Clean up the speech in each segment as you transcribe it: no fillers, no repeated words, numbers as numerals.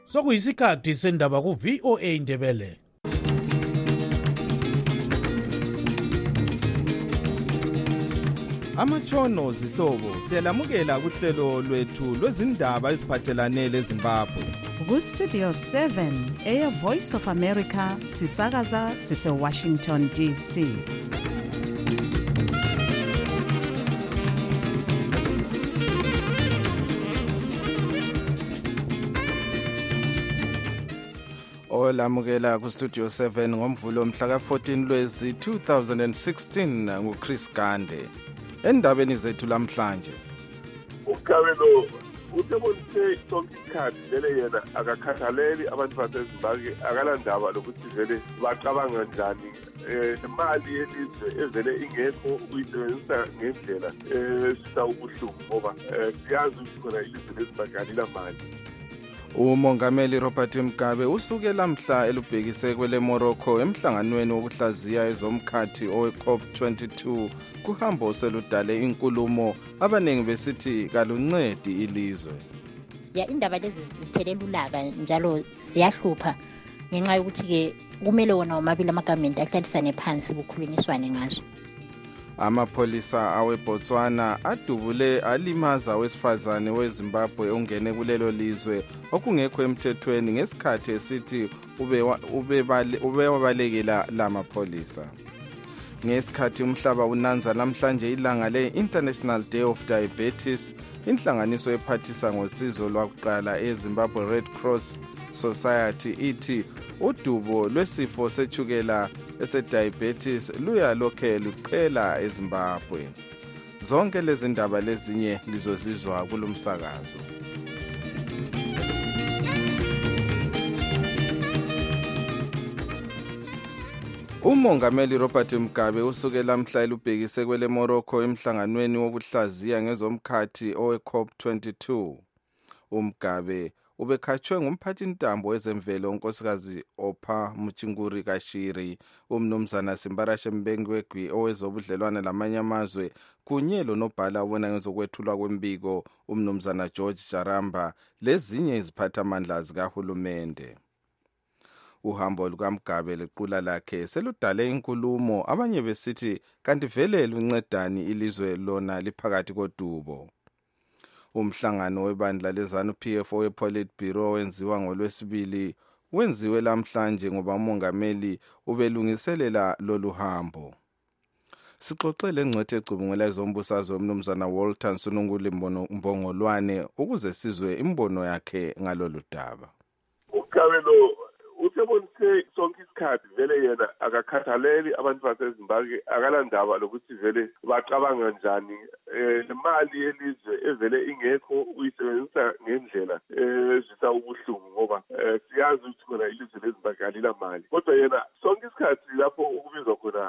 Sokuyisikhathi sendaba ku VOA Indebele. Amatshono zihlobo siyalamukela kuhlelo lwethu lwezindaba eziphathelane leZimbabwe. Ku Studio 7 Air Voice of America sisakaza sise Washington DC. Olamukela ku Studio 7 ngomvulo mhla ka-14 Lwezi 2016 nguChris Gande. Endabeni zethu lamhlanje, uGabelo uthebonise sonke isikhathi vele yena akakhathaleli abantu baseZimbabwe, akalandaba lokuthi vele bacabanga njani. Imali yelizwe evele ingekho uyisebenzisa ngendlela esisa ubuhlungu ngoba siyazi ukuthi khona ilizwe leZimbabwe alilamali. uMongameli Robert Mugabe usuke lamhla elubhekise kwele Morocco emhlanganweni wokuhlaziya ezomkhathi owe-COP22 kuhambo seludale inkulumo abaningi besithi kaluncedi ilizwe. Indaba lezi zithelele ulaka njalo ziyahlupha ngenxa yokuthi ke kumele wona omabili amagamenti ahlalisane phansi kukhulunyiswane ngazo. Amapholisa aweBotswana adubule alimaza wesifazane weZimbabwe ongene kulelo lizwe okungekho emthethweni ngesikhathi esithi ubewabalekela lamapholisa. Ngesikhathi umhlaba unanza namhlanje ilanga le-International Day of Diabetes, inhlanganiso ephathisa ngosizo lwakuqala eZimbabwe Red Cross Society ithi udubo lwesifo sethukela esediabetes luyalokhe luqhela eZimbabwe. Zonke lezi ndaba lezinye lizozizwa kulomsakazo. uMongameli Robert Mugabe usuke lamhla elubhekise kwele Morocco emhlanganweni wokuhlaziya ngezomkhathi owe-COP22. uMugabe ubekhatshwe ngumphathintambo wezemvelo unkosikazi Opha Muchinguri Kashiri, umnumzana Simbarashe Mbengegwi owezobudlelwane lamanye amazwe kunye lonobhala ubona ngezokwethulwa kwembiko umnumzana George Jaramba lezinye iziphathamandla zikahulumende. Uhambo lukaMugabe lequla lakhe seludale inkulumo abanye besithi kanti vele luncedani ilizwe lona liphakathi kodubo. Umhlangano webandla leZANU-PF we-Politburo wenziwa ngoLwesibili wenziwe lamhlanje ngoba umongameli ubelungiselela lolu hambo. Sixoxele ngcwethe ecubungela ezombusazwe umnumzana Walter Nsununguli Mbongolwane ukuze sizwe imbono yakhe ngalolu daba. uGabelo uthebonise sonke isikhathi vele yena akakhathaleli abantu baseZimbabwe, akalandaba lokuthi vele bacabanga njani. Imali yelizwe evele ingekho uyisebenzisa ngendlela esisa ubuhlungu ngoba siyazi ukuthi khona ilizwe leZimbabwe alilamali. Kodwa yena sonke isikhathi lapho ukubizwa khona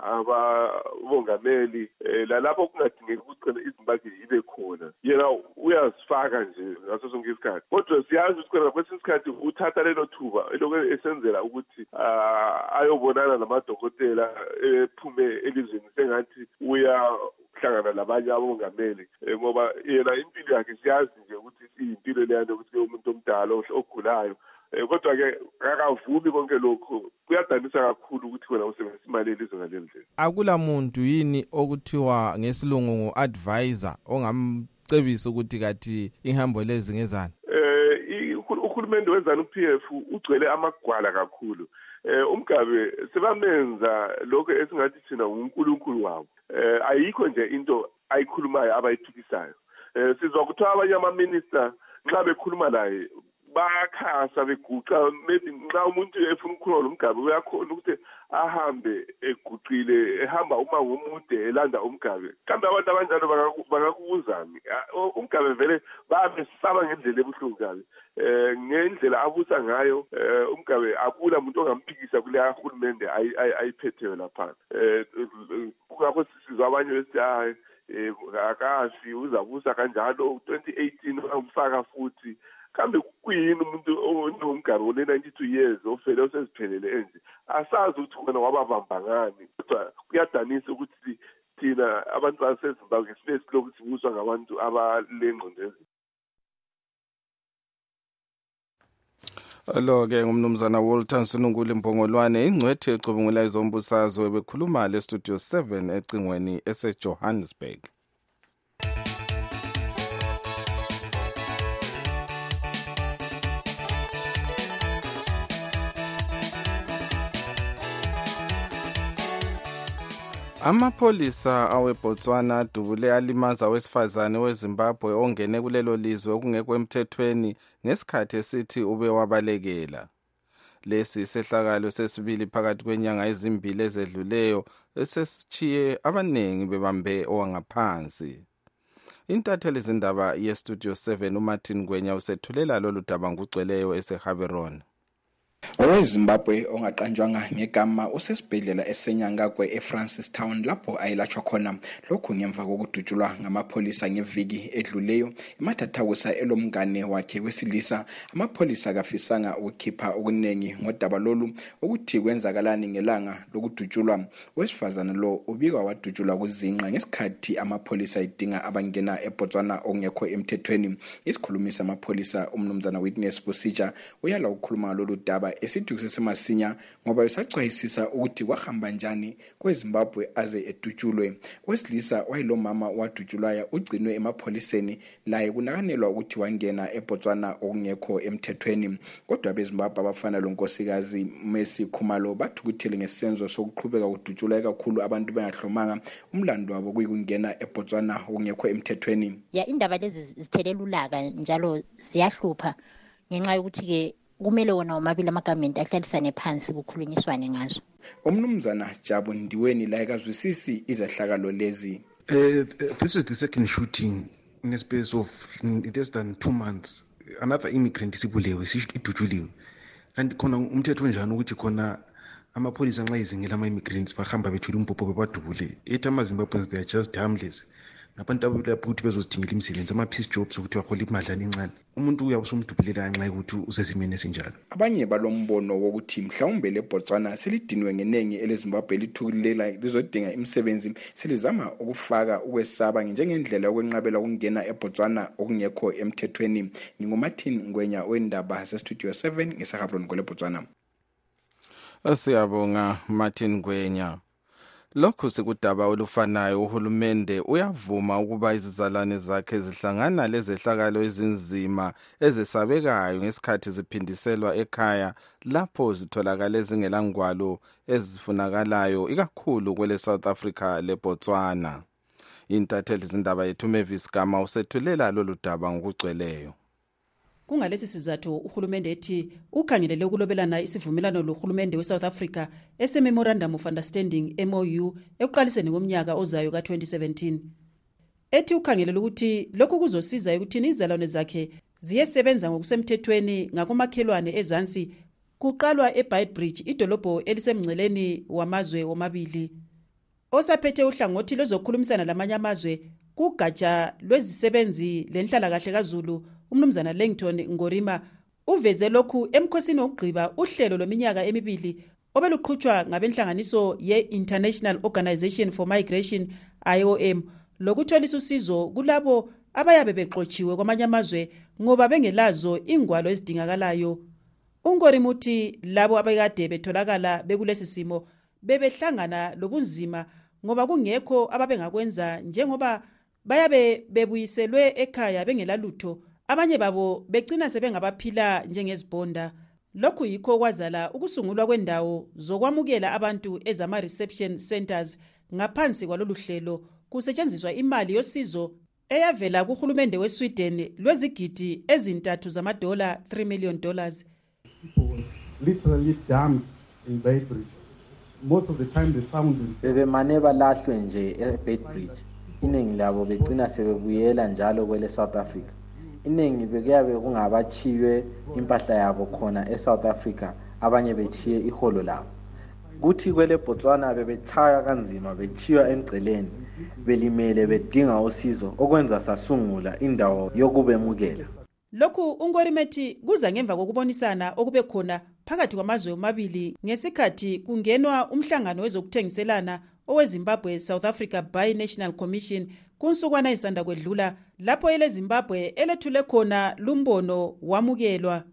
abongameli lalapho kungadingeki ukuthi khona iZimbabwe ibe khona, yena uyazifaka nje ngaso sonke isikhathi. Kodwa siyazi ukuthi khona kwesinye isikhathi uthatha lelo thuba elokhu esenzela ukuthi ayobonana namadokotela ephume elizweni sengathi uyahlangana labanye abongameli ngoba yena impilo yakhe siyazi nje ukuthi iyimpilo leyana ukuthi umuntu omdala ogulayo. Kodwa-ke akavumi konke lokhu. Kuyadanisa kakhulu ukuthi wena usebenzisa imali yelizwe ngale ndlela. Akula muntu yini okuthiwa ngesilungu ngu-advisor ongamcebisa ukuthi kathi ihambo lezi ngezani? Uhulumende weZANU-PF ugcwele amagwala kakhulu. uMgabe sebamenza lokho esingathi thina uNkulunkulu wabo. Ayikho nje into ayikhulumayo abayithukisayo. Sizwa kuthiwa abanye ama-minister nxa bekhuluma naye bayakhasa beguqa. Maybe nxa umuntu efuna ukukhuluma noMgabe uyakhona ukuthi ahambe eguqile, ehamba umango omude elanda uMgabe. Kambe abantu abanjalo bangakubuzani? uMgabe vele bayamesaba ngendlela ebuhlungu kabi. Ngendlela abusa ngayo uMgabe akula muntu ongamphikisa kule kahulumende ayiphetheyo lapha. Kungakho sizwa abanye besithi hayi akafi uzabusa kanjalo 2018 umfaka futhi. Kambe kuyini umuntu oNomgabe one-92 years ofele oseziphelele enje asazi ukuthi khona wababamba ngani? Kodwa kuyadanisa ukuthi thina abantu baseZimbabwe sinesilokhu sibuswa ngabantu abalengqondo. Lo-ke ngumnumzana Walter Nsunguli Mbongolwane, ingcwethe ecubungula izombusazwe, bekhuluma le-Studio 7 ecingweni ese-Johannesburg. Amapholisa aweBotswana adubule alimaza owesifazane weZimbabwe ongene kulelo lizwe okungekho emthethweni ngesikhathi esithi ube wabalekela. Lesi isehlakalo sesibili phakathi kwenyanga ezimbili ezedluleyo esesichiye abanengi bebambe owangaphansi. Intatheli zindaba ye-Studio 7 uMartin Ngwenya usethulela lolu daba ngugcweleyo eseHaberon. OweZimbabwe ongaqanjwanga ngegama usesibhedlela eseNyangagwe eFrancis Town lapho ayelatshwa khona, lokhu ngemva kokudutshulwa ngamapholisa ngeviki edluleyo. Imathathakusa elomngane wakhe wesilisa, amapholisa kafisanga ukukhipha okuningi ngodaba lolu ukuthi kwenzakalani ngelanga lokudutshulwa. Owesifazane lo ubikwa wadutshulwa kuzinqa ngesikhathi amapholisa edinga abangena eBotswana ongekho emthethweni. Isikhulumisa amapholisa umnumzana Witness Busija uyala ukukhuluma lolu daba esithi kusesemasinya ngoba usachwayisisa ukuthi kwahamba njani kweZimbabwe aze edutshulwe. Wesilisa wayelomama wadutshulwayo ugcinwe emapholiseni, laye kunakanelwa ukuthi wangena eBotswana okungekho emthethweni. Kodwa beZimbabwe abafana lonkosikazi Mercy Khumalo bathukuthele ngesenzo sokuqhubeka kudutshulwa kakhulu abantu bengahlomanga, umlando wabo kuyikungena eBotswana okungekho emthethweni. Indaba lezi zithelele ulaka njalo ziyahlupha ngenxa yokuthi ke kumele wona womabili amagamenti ahlalisane phansi kukhulunyiswane ngazo. Umnumzana Jabu Ndiweni la ekazwisisi izehlakalo lezi. This is the second shooting in a space of less than 2 months. Another immigrant isibulewe idutshuliwe. Kanti khona umthetho njani ukuthi khona amapholisa nxa izingela ama-immigrants bahamba bethwele umpopho bebadubule. Ethi ama-Zimbabweans they are just harmless. Ngabantu abulapho ukuthi bezozidingela imisebenzi, ama-peace jobs ukuthi bakhole imadlana encane. Umuntu uyabusumdubulela nxa ukuthi usesimeni esinjalo. Abanye balombono wokuthi mhlawumbe leBotswana selidinwe ngenengi eleZimbabwe lithukulela lizodinga imisebenzi, selizama ukufaka ukwesaba njengendlela yokwenqabela ukungena eBotswana okungekho emthethweni. NginguMartin Ngwenya wendaba ze-Studio 7 ngeSahabron kweLeBotswana. Siyabonga Martin Ngwenya. Lokhu sekudaba olufanayo, uhulumende uyavuma ukuba izizalwane zakhe zihlangana lezehlakalo ezinzima ezesabekayo ngesikhathi ziphindiselwa ekhaya lapho zitholakala ezingelangwalo ezifunakalayo ikakhulu kwele South Africa leBotswana. Intatheli zindaba yethu Mavis Gama usethulela lolu daba ngokugcweleyo. Kungalesi sizathu uhulumende ethi ukhangelele ukulobelana isivumelano lohulumende weSouth Africa ese-Memorandum of Understanding MOU ekuqaliseni komnyaka ozayo ka-2017. Ethi ukhangelele ukuthi lokhu kuzosiza ekuthini izizalwane zakhe ziyesebenza ngokusemthethweni ngakomakhelwane ezansi kuqalwa eBeitbridge, idolobho elisemngceleni wamazwe womabili. Osaphethe uhlangothi lwezokhulumisana lamanye amazwe kugatsha lwezisebenzi lenhlalakahle kaZulu umnumzana Langton Ngorima uveze lokhu emkhosini wokugqiba uhlelo lweminyaka emibili obeluqhutshwa ngabenhlanganiso ye-International Organization for Migration IOM lokutholisa usizo kulabo abayabe bexotshiwe kwamanye amazwe ngoba bengelazo ingwalo ezidingakalayo. UNgorima uthi labo abekade betholakala bekulesi simo bebehlangana lobunzima ngoba kungekho ababengakwenza njengoba bayabe bebuyiselwe ekhaya bengelalutho. Abanye babo begcina sebengabaphila njengezibonda. Lokhu yikho kwazala ukusungulwa kwendawo zokwamukela abantu ezama-reception centers ngaphansi kwalolu hlelo kusetshenziswa imali yosizo eyavela kuhulumende weSweden lwezigidi ezintathu zamadola $3 million. People literally dumped in Beitbridge. Most of the time they found themselves. Bebemane balahlwe nje eBeitbridge. Iningi labo begcina sebebuyela njalo kwele South Africa. Iningi bekuyabe kungabachiwe impahla yabo khona eSouth Africa, abanye bechiye iholo labo. Kuthi kwele Botswana bebechaya kanzima bechiwa emgceleni, belimele bedinga usizo okwenza sasungula indawo yokubemukela. Lokhu uNgorimethi kuza ngemva kokubonisana okube khona phakathi kwamazwe omabili ngesikhathi kungenwa umhlangano wezokuthengiselana oweZimbabwe South Africa Bi-National Commission kunsukwana isanda kwedlula lapho ele Zimbabwe elethule khona lumbono wamukelwa.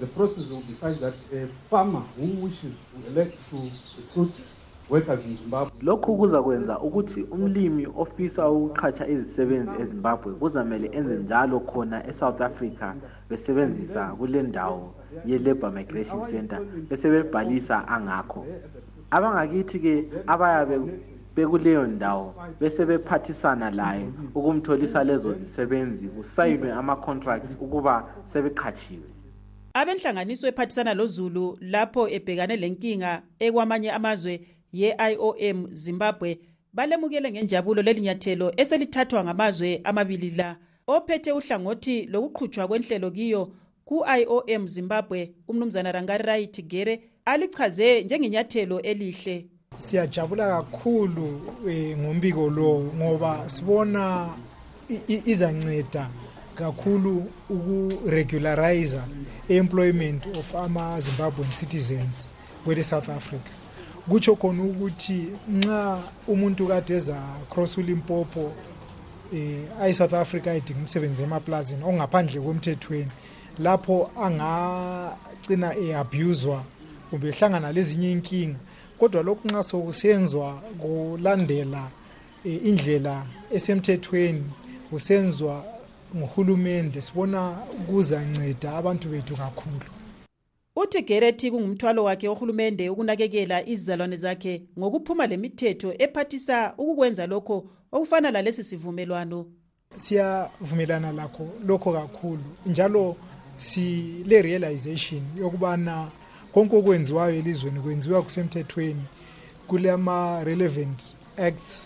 The process will be such that a farmer who wishes to elect to recruit workers in Zimbabwe. Lokhu kuzakwenza ukuthi umlimi ofisa ukuqhatsha izisebenzi eZimbabwe kuzamele enze njalo khona eSouth Africa besebenzisa kule ndawo ye-Labour Migration Center bese bebhalisa angakho. Abangakithi ke abayabe bekuleyo ndawo bese bephathisana laye ukumtholisa lezo zisebenzi kusayinwe ama-contracts ukuba sebeqhatshiwe. Abenhlanganiso ephathisana loZulu lapho ebhekane lenkinga ekwamanye amazwe ye-IOM Zimbabwe balemukele ngenjabulo lelinyathelo eselithathwa ngamazwe amabili la. Ophethe uhlangothi lokuqhutshwa kwenhlelo kiyo ku-IOM Zimbabwe umnumzana Rangarai Tigere alichaze njengenyathelo elihle. Siyajabula kakhulu ngombiko lo ngoba sibona izanceda kakhulu uku-regularize employment of ama-Zimbabwean citizens kwele South Africa. Kutsho khona ukuthi nxa umuntu kade eza cross uLimpopo South Africa edinga umsebenzi emaplazini ongaphandle komthethweni lapho angagcina eabuswa kumbe ehlangana lezinye inkinga, kodwa lokhu nxa sokusenzwa kulandela indlela esemthethweni kusenzwa ngohulumende sibona kuzanceda abantu bethu kakhulu. Uthi Gerethi kungumthwalo wakhe ohulumende ukunakekela izizalwane zakhe ngokuphuma lemithetho ephathisa ukukwenza lokho okufana lalesi sivumelwano. Siyavumelana lokho kakhulu njalo sile realization yokubana konke okwenziwayo elizweni kwenziwa kusemthethweni kulama relevant acts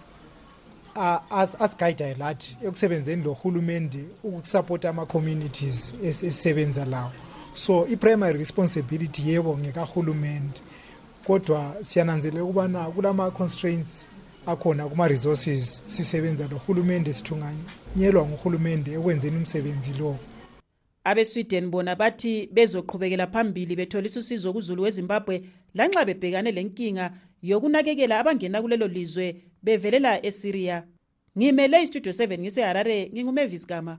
asiguide lathi ekusebenzeni lo hulumende ukusupporta ama communities esisebenza lawo. So i-primary responsibility yebo ngekahulumende, kodwa siyananzelela ukubana kulama constraints akhona kuma resources sisebenza lo hulumende sithunganyelwa ngohulumende ekwenzeni umsebenzi lo. AbeSweden bona bathi bezoqhubekela phambili betholisa usizo kuZulu weZimbabwe lanxa bebhekane lenkinga yokunakekela abangena kulelo lizwe bevelela eSyria. Ngimele iStudio 7 ngiseHarare, nginguMavis Gama.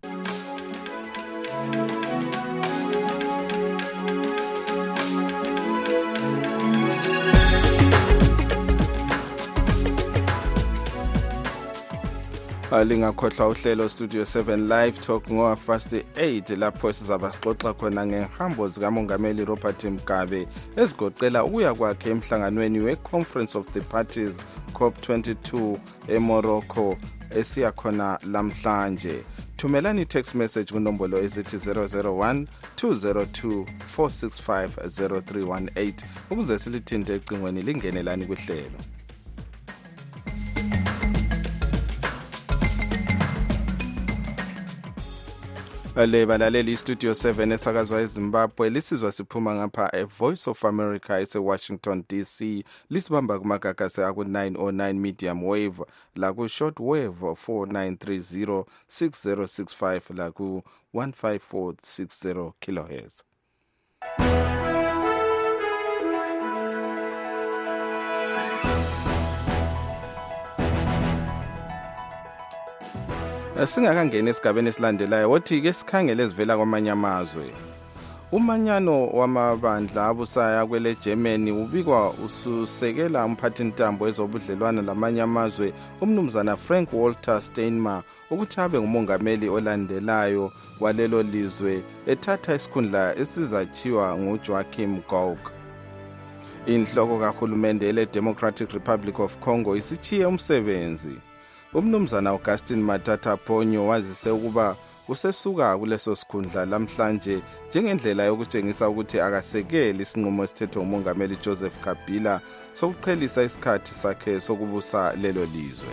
Lingakhohlwa uhlelo Studio 7 Live Talk ngo-8 lapho sizaba sixoxa khona ngehambo zikamongameli Robert Mugabe ezigoqela ukuya kwakhe emhlanganweni we-Conference of the Parties COP22 eMorocco esiya khona lamhlanje. Thumelani i-text message kunombolo ezithi 001 202 465 0318 ukuze silithinte ecingweni lingenelani kuhlelo. Balaleli iStudio 7 esakazwa eZimbabwe lisizwa siphuma ngapha eVoice of America eseWashington DC, lisibamba kumagagasi aku-909 medium wave laku short wave 4930 6065 laku 15460 kilohertz. Singakangena esigabeni esilandelayo wothi ke sikhangele ezivela kwamanye amazwe. Umanyano wamabandla abusaya kwele Germany ubikwa ususekela umphathintambo ezobudlelwana lamanye amazwe umnumzana Frank Walter Steinmeier ukuthi abe ngumongameli olandelayo walelo lizwe ethatha isikhundla esizachiwa nguJoachim Gauck. Inhloko kahulumende ele Democratic Republic of Congo isichiye umsebenzi. Umnumzana Augustine Matata Ponyo wazise ukuba usesuka kuleso sikhundla lamhlanje njengendlela yokutshengisa ukuthi akasekeli isinqumo esithethwe umongameli Joseph Kabila sokuqhelisa isikhathi sakhe sokubusa lelo lizwe.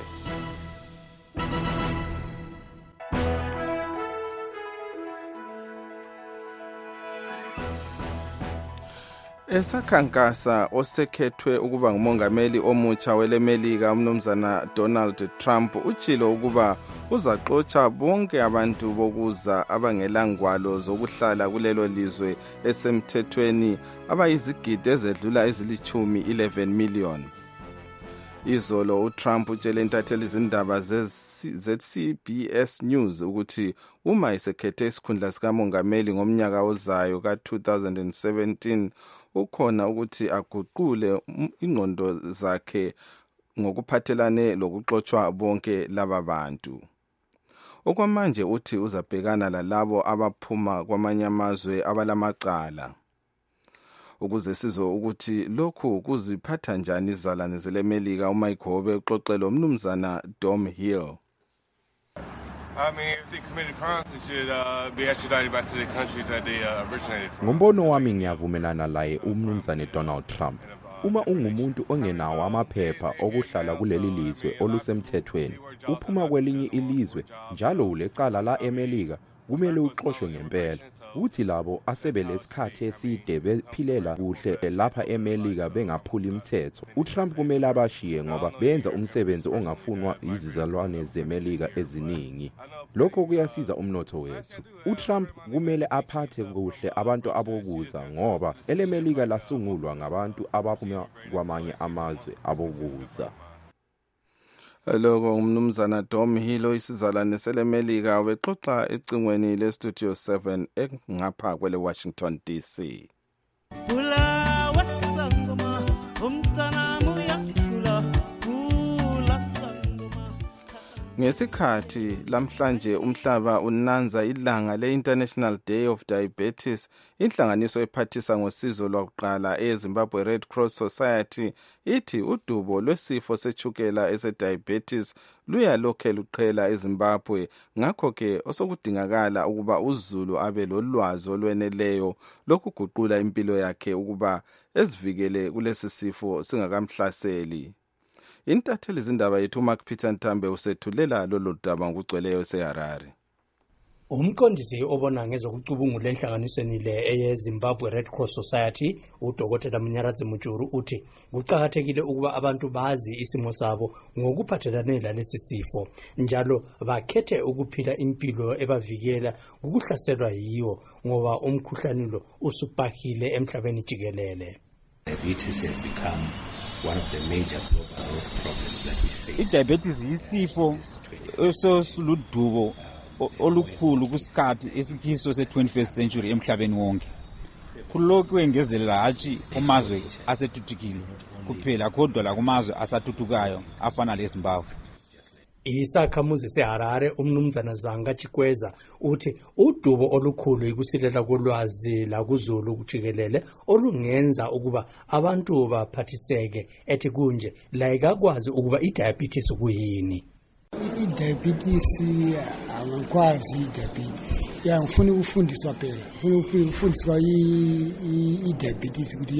Esakhankasa osekhethwe ukuba ngumongameli omutsha welemelika umnumzana Donald Trump utshilo ukuba uzaxotsha bonke abantu bokuza abangelangwalo zokuhlala kulelo lizwe esemthethweni abayizigidi ezedlula ezilithumi 11 million. Izolo uTrump utshele intatheli izindaba ze-CBS News ukuthi uma esekhethe isikhundla sikamongameli ngomnyaka ozayo ka-2017 ukhona ukuthi aguqule ingqondo zakhe ngokuphathelane lokuxotshwa bonke laba bantu. Okwamanje uthi uzabhekana lalabo abaphuma kwamanye amazwe abalamacala. Ukuze sizo ukuthi lokhu kuziphatha njani izalane zelemelika uMike Hobe uxoxela umnumzana Dom Hill. Ngombono wami ngiyavumelana laye umnumzane Donald Trump. Uma ungumuntu ongenawo amaphepha okuhlala kuleli lizwe olusemthethweni, uphuma kwelinye ilizwe njalo ulecala la emelika, kumele uxoshwe ngempela. Uthi labo asebelesikhathi eside bephilela kuhle lapha emelika bengaphuli imithetho. uTrump kumele abashiye ngoba benza umsebenzi ongafunwa izizalwane zemelika eziningi. Lokho kuyasiza umnotho wethu. uTrump kumele aphathe kuhle abantu abokuza ngoba elemelika lasungulwa ngabantu abaphuma kwamanye amazwe abokuza. Lokho umnumzana Dom Hill isizalwane selemelika wexoxa ecingweni leStudio 7 engapha kwele Washington DC. Ngesikhathi lamhlanje umhlaba unanza ilanga le-International Day of Diabetes, inhlanganiso ephathisa ngosizo lwakuqala eZimbabwe Red Cross Society ithi udubo lwesifo sechukela ese-diabetes luyalokhe luqhela eZimbabwe, ngakho-ke osokudingakala ukuba uZulu abe lolwazi olweneleyo lokuguqula impilo yakhe ukuba ezivikele kulesi sifo singakamhlaseli. Intatheli izindaba yethu uMark Peter Ntambe usethulela lolu daba ngokugcweleyo eseHarare. Umqondisi obona ngezokucubungula enhlanganisweni le eyeZimbabwe Red Cross Society, uDokotela Munyaradzi Mujuru uthi kuqakathekile ukuba abantu bazi isimo sabo ngokuphathelane lalesi sifo, njalo bakhethe ukuphila impilo ebavikela ukuhlaselwa yiwo ngoba umkhuhlane lo usubhahile emhlabeni jikelele. Diabetes has become one of the major global health problems that we face. Diabetes isifo esoludubo olukhulu kusikhathi esikiso se-21st century emhlabeni wonke. Kulokhu engezelela hatshi kumazwe asethuthukile kuphela kodwa la kumazwe asathutukayo afana leZimbabwe. Isakhamuzi seHarare umnumzana Zanga Chikweza uthi udubo olukhulu ikusilela kolwazi la kuZulu kujikelele olungenza ukuba abantu baphathiseke ethi kunje la ikakwazi ukuba idiabetes kuyini. Diabetes angakwazi diabetes. Ngifuna ukufundiswa phela. Ngifuna ukufundiswa diabetes ukuthi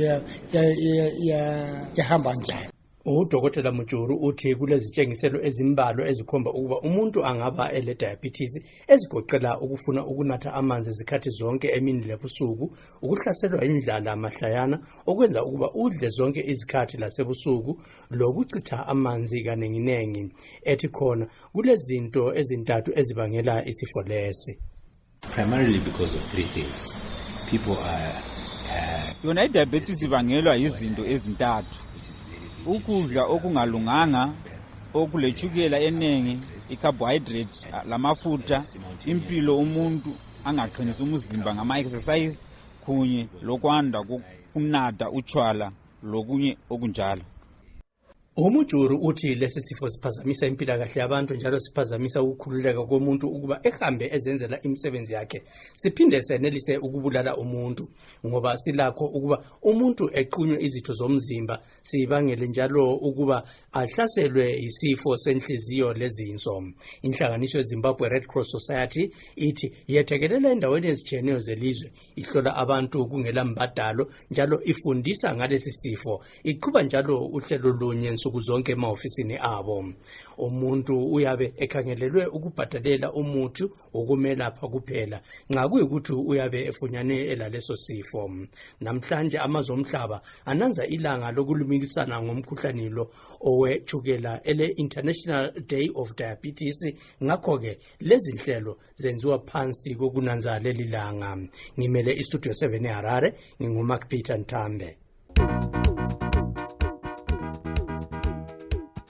yahamba njani. uDokotela Mujuru uthi kulezitshengiselo ezimbalwa ezikhomba ukuba umuntu angaba ele diabetes ezigoqela ukufuna ukunatha amanzi izikhathi zonke emini lebusuku, ukuhlaselwa indlala mahlayana okwenza ukuba udle zonke izikhathi lasebusuku, lokuchitha amanzi kanenginengi. Ethi khona kulezinto ezintathu ezibangela isifo lesi. Primarily because of three things. People are yona diabetes ibangelwa izinto ezintathu. Ukudla okungalunganga, okulechukela enengi, icarbohydrate, lamafutha, impilo umuntu angaqinisa umzimba ngama-exercise, kunye lokwanda kunatha utshwala lokunye okunjalo. Umujuru uthi lesi sifo siphazamisa impilakahle yabantu njalo siphazamisa ukukhululeka komuntu ukuba ehambe ezenzela imisebenzi yakhe. Siphinde senelise ukubulala umuntu ngoba silakho ukuba umuntu equnywe izitho zomzimba, sibangele njalo ukuba ahlaselwe isifo senhliziyo lezinso. Inhlanganiso yeZimbabwe Red Cross Society ithi yethekelela endaweni ezitshiyeneyo zelizwe, ihlola abantu kungela mbadalo njalo ifundisa ngalesi sifo. Iqhuba njalo uhlelo lunye nsuku zonke emaofisini abo. Umuntu uyabe ekhangelelwe ukubhadalela umuthi wokumelapha kuphela nxa kuyikuthi uyabe efunyane elaleso sifo. Namhlanje amazwe omhlaba ananza ilanga lokulumikisana ngomkhuhlane lo owechukela ele International Day of Diabetes, ngakho-ke lezi nhlelo zenziwa phansi kokunanza leli langa. Ngimele iStudio 7 eHarare, nginguMark Peter Ntambe.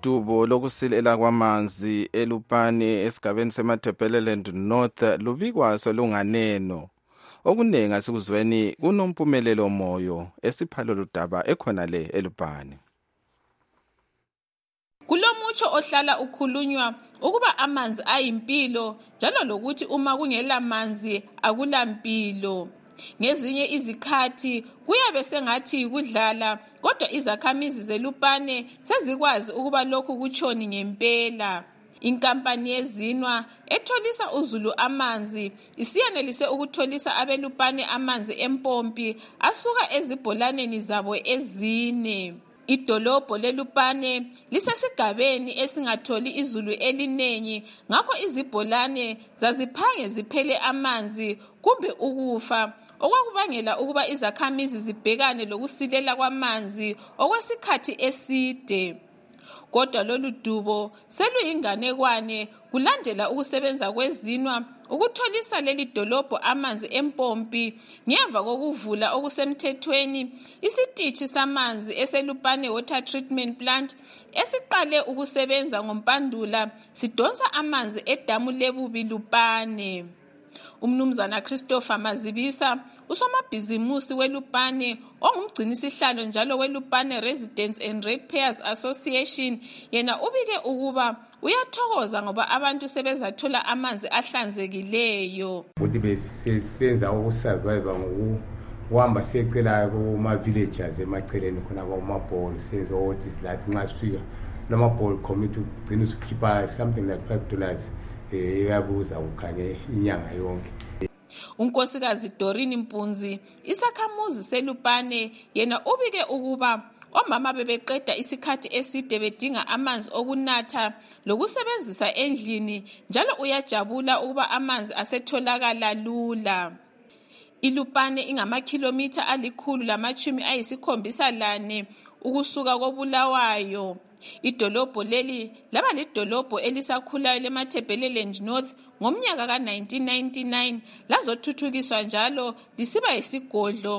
udubo lokusilela kwamanzi eLupane esigabeni seMatabeleland North lubikwaso lunganeno. Okuningi asikuzweni kunomphumelelo moyo esiphalo ludaba ekhona le eLupane. Kulomutsho ohlala ukhulunywa ukuba amanzi ayimpilo njalo lokuthi uma kungela manzi akulampilo. Ngezinye izikhathi kuyabe sengathi kudlala kodwa izakhamizi zeLupane sezikwazi ukuba lokhu kutshoni ngempela. Inkampani yezinwa etholisa uZulu amanzi isiyanelise ukutholisa abeLupane amanzi empompi asuka ezibholaneni zabo ezine. Idolobho leLupane lisesigabeni esingatholi izulu elinengi ngakho izibholane zaziphange ziphele amanzi kumbe ukufa okwakubangela ukuba izakhamizi zibhekane lokusilela kwamanzi okwesikhathi eside. Kodwa lolu dubo seluyinganekwane kulandela ukusebenza kwezinwa ukutholisa leli dolobho amanzi empompi ngemva kokuvula okusemthethweni isitishi samanzi eseLupane Water Treatment Plant esiqale ukusebenza ngoMpandula sidonsa amanzi edamu leBubi Lupane. Umnumzana Christopher Mazibisa usomabhizimusi weLupane ongumgcinisihlalo njalo weLupane Residents and Ratepayers Association yena ubike ukuba uyathokoza ngoba abantu sebezathola amanzi ahlanzekileyo. Ukuthi besenza ukusurvive ngokuhamba secela kuma villages emaceleni khona kwamabholo senza ukuthi silathi nxa sifika lamabholo commit ugcina usikhipha something like $5 eyabuza ukhanye inyanga yonke. Unkosikazi Doreen Mpunzi isakhamuzi seLupane yena ubike ukuba omama bebeqeda isikhathi eside bedinga amanzi okunatha lokusebenzisa endlini njalo uyajabula ukuba amanzi asetholakala lula. iLupane ingamakhilomitha 174 ukusuka koBulawayo. Idolobho leli laba lidolobho elisakhulayo leMatabeleland North ngomnyaka ka1999 lazothuthukiswa njalo lisiba yisigodlo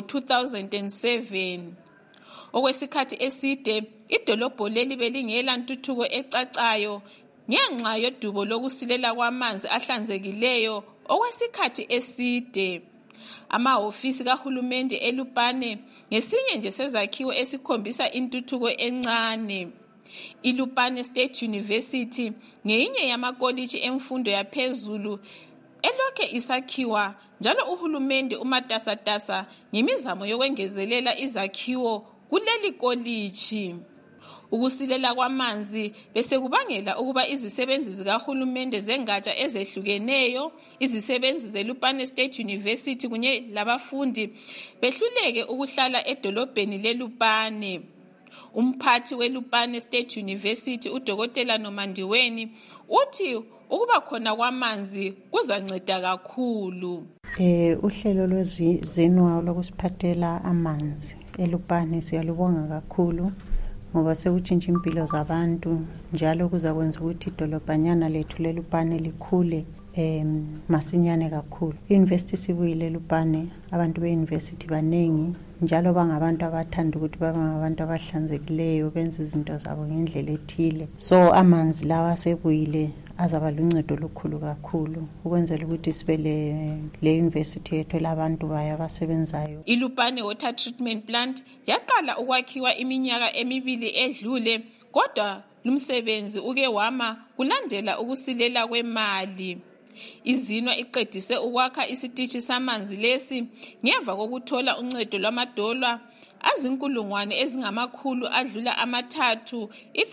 ngo2007. Okwesikhathi eside idolobho leli belingela ntuthuko ecacayo ngenxa yodubo lokusilela kwamanzi ahlanzekileyo okwesikhathi eside. Amahofisi kahulumende eLupane ngesinye nje sezakhiwo esikhombisa intuthuko encane. iLupane State University ngeyinye yamakoliji emfundo yaphezulu elokhe isakhiwa njalo uhulumende umatasatasa ngemizamo yokwengezelela izakhiwo kuleli koliji. Ukusilela kwamanzi bese kubangela ukuba izisebenzi zikahulumende zengatsha ezehlukeneyo, izisebenzi zeLupane State University kunye labafundi behluleke ukuhlala edolobheni leLupane. Umphathi weLupane State University uDokotela Nomandiweni uthi ukuba khona kwamanzi kuzanceda kakhulu. Uhlelo lwezinwa lokusiphathela amanzi eLupane siyalubonga kakhulu ngoba sekutshintsha impilo zabantu njalo kuzakwenza ukuthi idolobhanyana lethu leLupane likhule masinyane kakhulu. University sibuyile eLupane, abantu beuniversity banengi njalo bangabantu abathanda ukuthi babe ngabantu abahlanzekileyo benze izinto zabo ngendlela ethile. So amanzi lawa sebuyile azaba luncedo lukhulu kakhulu ukwenzela ukuthi sibe le university yethu labantu bayo abasebenzayo. iLupane Water Treatment Plant yaqala ukwakhiwa iminyaka emibili edlule kodwa lumsebenzi uke wama kulandela ukusilela kwemali. Izinwa iqedise ukwakha isitishi samanzi lesi ngemva kokuthola uncedo lwamadola azinkulungwane ezingamakhulu adlula amathathu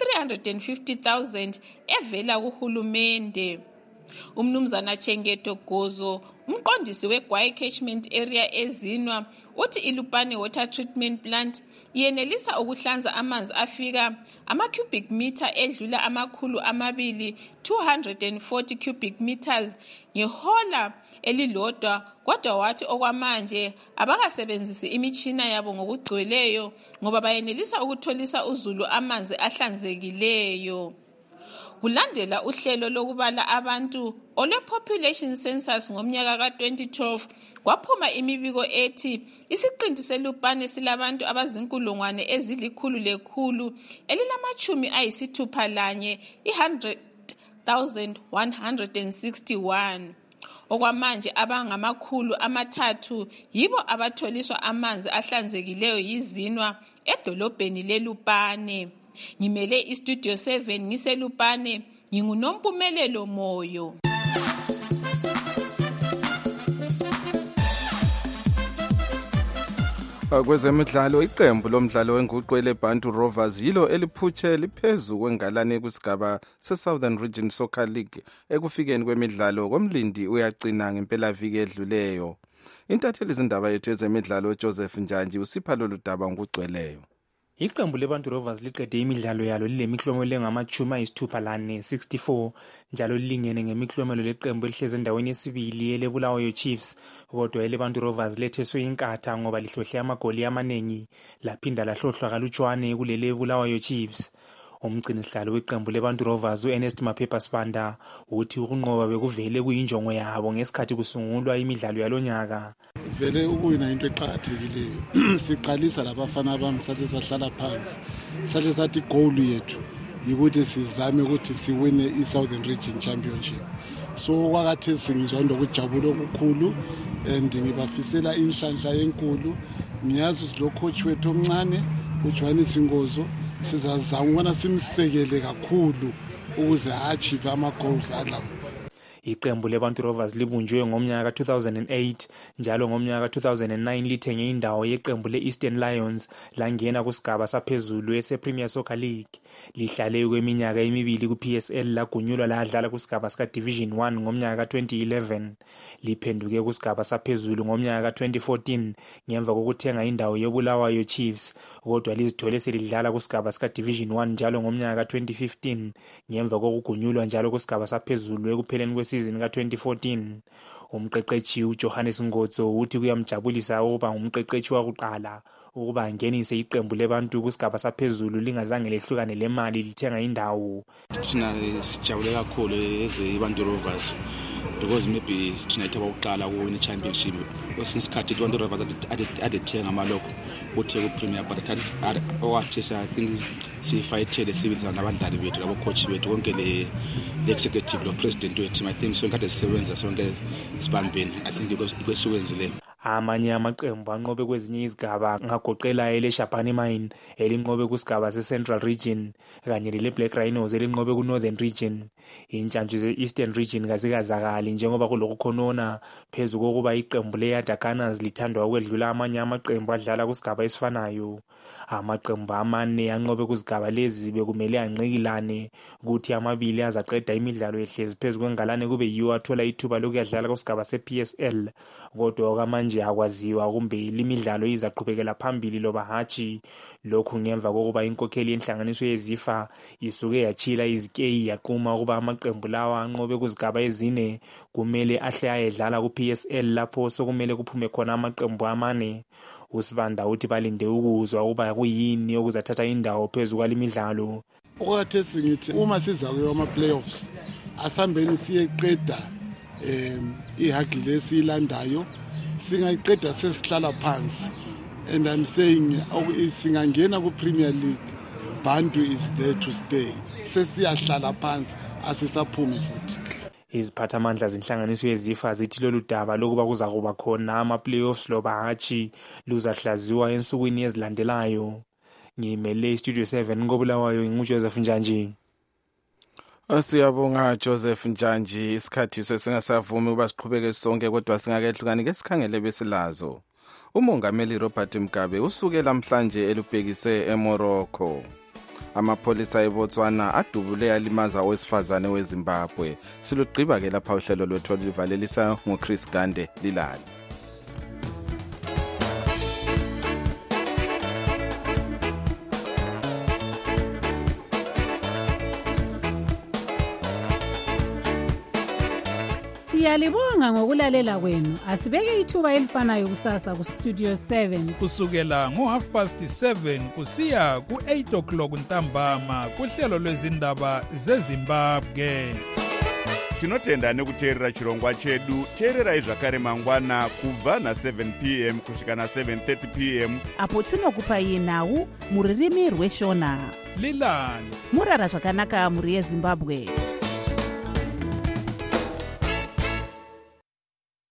i350,000 evela kuhulumende. Umnumzana Chengeto Gozo umqondisi weGwai Catchment Area ezinwa uthi iLupane Water Treatment Plant yenelisa ukuhlanza amanzi afika ama-cubic meter edlula amakhulu 240 cubic meters ngehola elilodwa kodwa wathi okwamanje abakasebenzisi imitshina yabo ngokugcweleyo ngoba bayenelisa ukutholisa uZulu amanzi ahlanzekileyo. kulandela uhlelo lokubala abantu ole-population census ngomnyaka ka-2012 kwaphuma imibiko ethi isiqinti selupane silabantu abazinkulungwane ezilikhulu elilamachumi ayisithupha lanye i-100,161. Okwamanje abangamakhulu amathathu yibo abatholiswa amanzi ahlanzekileyo yizinwa edolobheni leLupane. Ngimele iStudio 7 ngiseLupane, nginguNompumelelo Moyo. Kwezemidlalo, iqembu lomdlalo wenguqu eleBantu Rovers yilo eliphutshe liphezu kwengalane kusigaba se-Southern Region Soccer League ekufikeni kwemidlalo komlindi uyagcina ngempelaviki edluleyo. Intatheli izindaba yethu yezemidlalo uJoseph Njanji usipha lolu daba ngokugcweleyo. Iqembu leBantu Rovers liqede imidlalo yalo lilemiklomo engama-64 njalo lilingene ngemiklomelo leqembu elihleze endaweni yesibili eleBulawayo Chiefs, kodwa eleBantu Rovers letheswe inkatha ngoba lihlohle amagoli amanengi laphinda lahlohlwa kalutshwane kulele Bulawayo Chiefs. Umgcinisihlalo weqembu leBantu Rovers uErnest Maphepha Sibanda uthi ukunqoba bekuvele kuyinjongo yabo ngesikhathi kusungulwa imidlalo yalonyaka. Vele ukuyina into eqhakathekileyo. Siqalisa labafana bami sathi sahlala phansi. Sathi sathi goal yethu ukuthi sizame ukuthi siwine iSouthern Region Championship. So kwakathe singizwa ndokujabula okukhulu and ngibafisela inhlanhla enkulu. Ngiyazi lo coach wethu omncane uJohannes Ngozo sizazama ukubona simsekele kakhulu ukuze achieve ama-goals alawo. Iqembu leBantu Rovers libunjwe ngomnyaka ka-2008 njalo ngomnyaka ka-2009 lithenge indawo yeqembu le-Eastern Lions langena kusigaba saphezulu ese-Premier Soccer League. Lihlale kweminyaka emibili ku-PSL lagunyulwa ladlala kusigaba sika-Division 1 ngomnyaka ka-2011. Liphenduke kusigaba saphezulu ngomnyaka ka-2014 ngemva kokuthenga indawo yeBulawayo Chiefs, kodwa lizithole selidlala kusigaba sika-Division 1 njalo ngomnyaka ka-2015 ngemva kokugunyulwa njalo kusigaba saphezulu ekupheleni kwesizini ka-2014. Umqeqeshi uJohannes Ngozo uthi kuyamjabulisa ukuba ngumqeqeshi wakuqala ukuba angenise iqembu leBantu kusigaba saphezulu lingazange lehlukane lemali lithenga indawo. Thina sijabule kakhulu ezeBantu Rovers because maybe thina ithe ukuqala kuwin championship kwesinsikhathi iBantu Rovers adethenga amaloko uthe ku-Premier but owathi I think sifayithele sibiza nabadlali bethu labo coach bethu konke le-executive lo president wethu. I think sonke kade sisebenza sonke sibambeni. I think kwesiwenzile. Amanye amaqembu anqobe kwezinye izigaba ngagoqela eleShabane Mine elinqobe kusigaba se-Central Region kanye lele-Black Rhinos elinqobe ku-Northern Region. Intshantshi ze-Eastern Region kazikazakali njengoba kulokhu khonona phezu kokuba iqembu le-Yadakanas lithandwa ukwedlula amanye amaqembu adlala kusigaba esifanayo. Amaqembu amane anqobe kuzigaba lezi bekumele ancikilane ukuthi amabili azaqeda imidlalo ehlezi phezu kwengalane kube yiwo athola ithuba lokuyadlala kusigaba se-PSL, kodwa okwamanje akwaziwa kumbe limidlalo izaqhubekela phambili loba hatshi. Lokhu ngemva kokuba inkokheli yenhlanganiso yeZIFA isuke yachila izikeyi yaquma ukuba amaqembu lawa anqobe kuzigaba ezine kumele ahle ayedlala ku-PSL lapho sokumele kuphume khona amaqembu amane. Usibanda uthi balinde ukuzwa ukuba kuyini okuzathatha indawo phezu kwalimidlalo. Okathe singithi uma siza kwama-playoffs asambeni siyeqeda ihagi lesiyilandayo singayiqeda sesihlala phansi, and I'm saying singangena ku-Premier League, Bantu is there to stay. Sesiyahlala phansi asisaphumi futhi. Iziphathamandla zenhlanganiso yeZIFA zithi lolu daba lokuba kuzakuba khona ama-playoffs loba hatshi luzahlaziwa ensukwini ezilandelayo. Ngimele iStudio 7 koBulawayo nguJoseph Njanji. Siyabonga Joseph Njanji. Isikhathi sesingasavumi ukuba siqhubeke sonke kodwa singakehlukani ke sikhangele besilazo. Umongameli Robert Mugabe usuke namhlanje elubhekise eMorocco. Amapholisa eBotswana adubule alimaza owesifazane weZimbabwe. Silugqiba ke lapha uhlelo lwethu livalelisa ngoChris Gande Lilali. Siyalibonga ngokulalela kwenu. Asibeke ithuba elifanayo kusasa ku Studio 7 kusukela ngo7:30 kusiya ku8 o'clock ntambama kuhlelo lwezindaba zeZimbabwe. Tinotenda nekuteerera chirongwa chedu. Teererai zvakare mangwana kubva na7 p.m. kusvika na7:30 p.m. apo tinokupai nhau muririmi rweshona. Lilani murara zvakanaka muri yeZimbabwe.